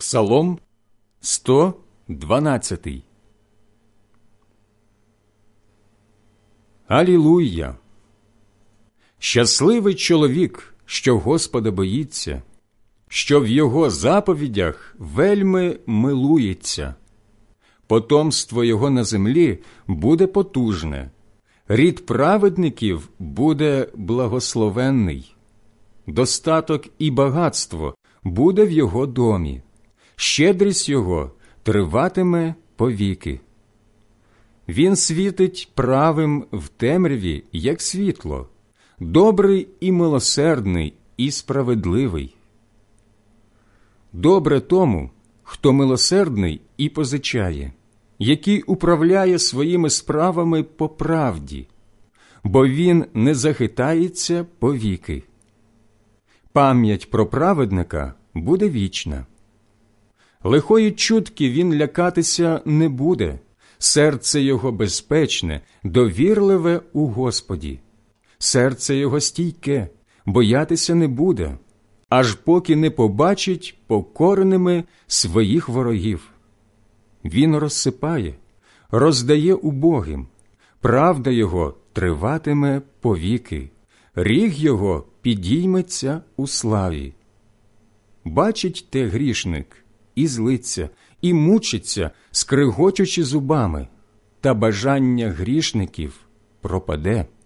Псалом 112. Алілуя! Щасливий чоловік, що Господа боїться, що в Його заповідях вельми милується. Потомство Його на землі буде потужне, рід праведників буде благословенний. Достаток і багатство буде в Його домі, щедрість Його триватиме повіки. Він світить правим в темряві, як світло, добрий і милосердний і справедливий. Добре тому, хто милосердний і позичає, який управляє своїми справами по правді, бо він не захитається повіки. Пам'ять про праведника буде вічна. Лихої чутки він лякатися не буде, серце його безпечне, довірливе у Господі. Серце його стійке, боятися не буде, аж поки не побачить покореними своїх ворогів. Він розсипає, роздає убогим, правда його триватиме повіки, ріг його підійметься у славі. Бачить те грішник і злиться, і мучиться, скригочучи зубами, та бажання грішників пропаде.